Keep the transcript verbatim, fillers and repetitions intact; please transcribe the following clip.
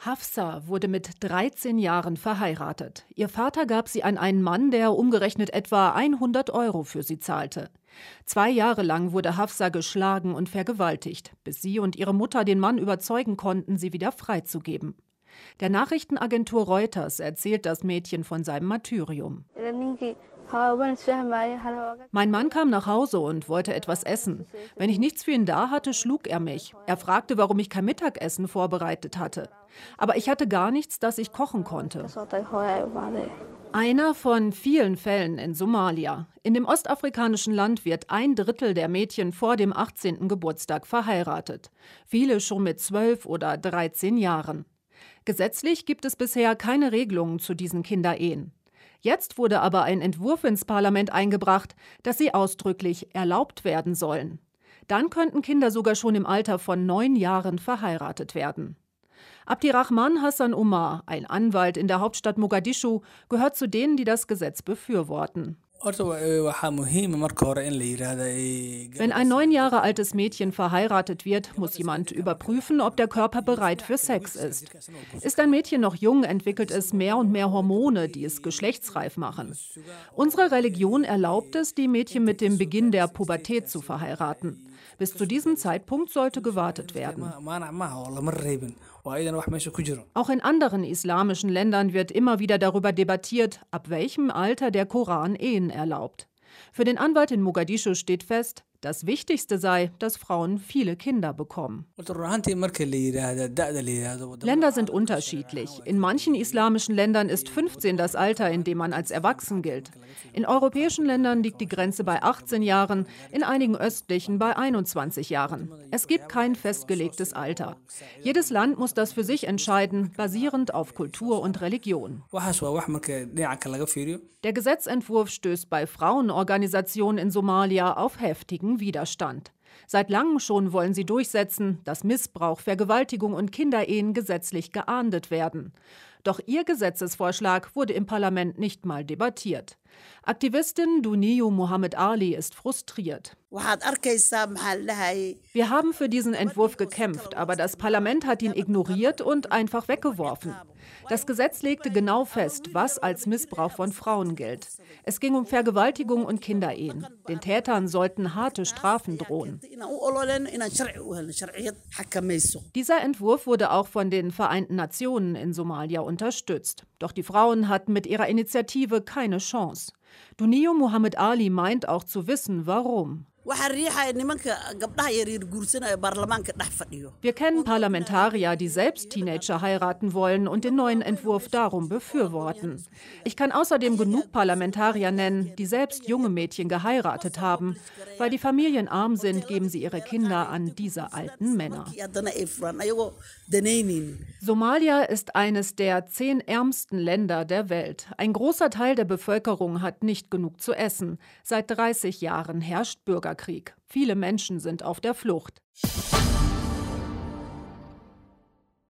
Hafsa wurde mit dreizehn Jahren verheiratet. Ihr Vater gab sie an einen Mann, der umgerechnet etwa hundert Euro für sie zahlte. Zwei Jahre lang wurde Hafsa geschlagen und vergewaltigt, bis sie und ihre Mutter den Mann überzeugen konnten, sie wieder freizugeben. Der Nachrichtenagentur Reuters erzählt das Mädchen von seinem Martyrium. Mein Mann kam nach Hause und wollte etwas essen. Wenn ich nichts für ihn da hatte, schlug er mich. Er fragte, warum ich kein Mittagessen vorbereitet hatte. Aber ich hatte gar nichts, das ich kochen konnte. Einer von vielen Fällen in Somalia. In dem ostafrikanischen Land wird ein Drittel der Mädchen vor dem achtzehnten Geburtstag verheiratet. Viele schon mit zwölf oder dreizehn Jahren. Gesetzlich gibt es bisher keine Regelungen zu diesen Kinderehen. Jetzt wurde aber ein Entwurf ins Parlament eingebracht, dass sie ausdrücklich erlaubt werden sollen. Dann könnten Kinder sogar schon im Alter von neun Jahren verheiratet werden. Abdirahman Hassan Omar, ein Anwalt in der Hauptstadt Mogadischu, gehört zu denen, die das Gesetz befürworten. Wenn ein neun Jahre altes Mädchen verheiratet wird, muss jemand überprüfen, ob der Körper bereit für Sex ist. Ist ein Mädchen noch jung, entwickelt es mehr und mehr Hormone, die es geschlechtsreif machen. Unsere Religion erlaubt es, die Mädchen mit dem Beginn der Pubertät zu verheiraten. Bis zu diesem Zeitpunkt sollte gewartet werden. Auch in anderen islamischen Ländern wird immer wieder darüber debattiert, ab welchem Alter der Koran Ehen erlaubt. Für den Anwalt in Mogadischu steht fest, das Wichtigste sei, dass Frauen viele Kinder bekommen. Länder sind unterschiedlich. In manchen islamischen Ländern ist fünfzehn das Alter, in dem man als erwachsen gilt. In europäischen Ländern liegt die Grenze bei achtzehn Jahren, in einigen östlichen bei einundzwanzig Jahren. Es gibt kein festgelegtes Alter. Jedes Land muss das für sich entscheiden, basierend auf Kultur und Religion. Der Gesetzentwurf stößt bei Frauenorganisationen in Somalia auf heftigen Widerstand. Seit langem schon wollen sie durchsetzen, dass Missbrauch, Vergewaltigung und Kinderehen gesetzlich geahndet werden. Doch ihr Gesetzesvorschlag wurde im Parlament nicht mal debattiert. Aktivistin Duniyu Muhammad Ali ist frustriert. Wir haben für diesen Entwurf gekämpft, aber das Parlament hat ihn ignoriert und einfach weggeworfen. Das Gesetz legte genau fest, was als Missbrauch von Frauen gilt. Es ging um Vergewaltigung und Kinderehen. Den Tätern sollten harte Strafen drohen. Dieser Entwurf wurde auch von den Vereinten Nationen in Somalia unterstützt. Doch die Frauen hatten mit ihrer Initiative keine Chance. Duniyu Muhammad Ali meint auch zu wissen, warum. Wir kennen Parlamentarier, die selbst Teenager heiraten wollen und den neuen Entwurf darum befürworten. Ich kann außerdem genug Parlamentarier nennen, die selbst junge Mädchen geheiratet haben. Weil die Familien arm sind, geben sie ihre Kinder an diese alten Männer. Somalia ist eines der zehn ärmsten Länder der Welt. Ein großer Teil der Bevölkerung hat nicht genug zu essen. Seit dreißig Jahren herrscht Bürgerkrieg. Viele Menschen sind auf der Flucht.